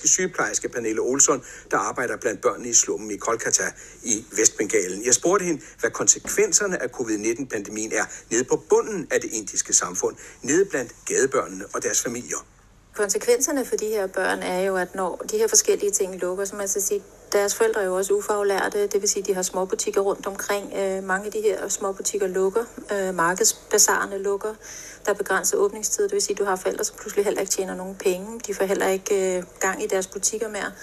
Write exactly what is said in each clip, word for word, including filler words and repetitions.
Sygeplejerske Pernille Olsson, der arbejder blandt børnene i slummen i Kolkata i Vestbengalen. Jeg spurgte hende, hvad konsekvenserne af covid nitten-pandemien er nede på bunden af det indiske samfund, nede blandt gadebørnene og deres familier. Konsekvenserne for de her børn er jo, at når de her forskellige ting lukker, så man skal sige, deres forældre er jo også ufaglærte, det vil sige, at de har småbutikker rundt omkring. Øh, mange af de her småbutikker lukker, øh, markedsbasarerne lukker, der er begrænset åbningstid, det vil sige, at du har forældre, som pludselig heller ikke tjener nogen penge, de får heller ikke øh, gang i deres butikker mere.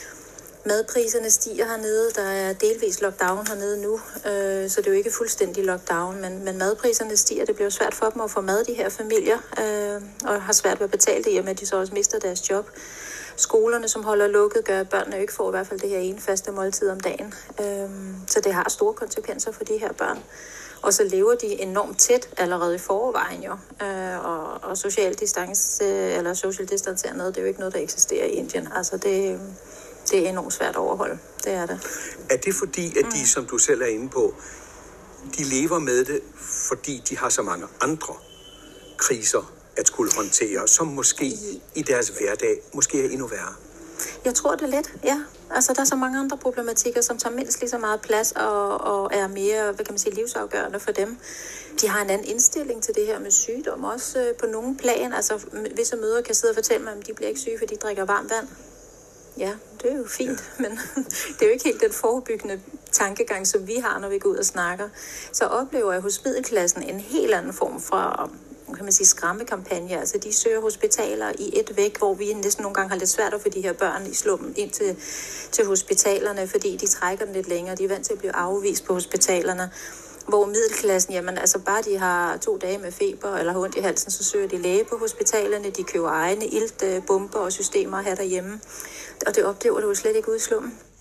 Madpriserne stiger hernede, der er delvis lockdown hernede nu, øh, så det er jo ikke fuldstændig lockdown, men, men madpriserne stiger, det bliver svært for dem at få mad, de her familier, øh, og har svært ved at betale det, i og med at de så også mister deres job. Skolerne, som holder lukket, gør, at børnene ikke får i hvert fald det her ene faste måltid om dagen. Øhm, så det har store konsekvenser for de her børn. Og så lever de enormt tæt allerede i forvejen jo. Øh, og, og social distance, eller social distance er noget, det er jo ikke noget, der eksisterer i Indien. Altså det, det er enormt svært at overholde. Det er det. Er det fordi, at de, mm. som du selv er inde på, de lever med det, fordi de har så mange andre kriser at skulle håndtere, som måske i deres hverdag måske er endnu værre? Jeg tror det lidt, ja. Altså der er så mange andre problematikker, som tager mindst lige så meget plads og, og er mere, hvad kan man sige, livsafgørende for dem. De har en anden indstilling til det her med sygdom, også øh, på nogle plan. Altså visse mødre kan sidde og fortælle mig, at de bliver ikke syge, fordi de drikker varmt vand. Ja, det er jo fint, ja. Men det er jo ikke helt den forebyggende tankegang, som vi har, når vi går ud og snakker. Så oplever jeg hos middelklassen en helt anden form for, kan man sige, skræmmekampagne. Altså de søger hospitaler i et væk, hvor vi næsten nogle gange har lidt svært at få de her børn i slummen ind til, til hospitalerne, fordi de trækker den lidt længere. De er vant til at blive afvist på hospitalerne. Hvor middelklassen, jamen altså bare de har to dage med feber eller har ondt i halsen, så søger de læge på hospitalerne. De køber egne iltbomber og systemer her derhjemme. Og det oplever du jo slet ikke ude i slummen.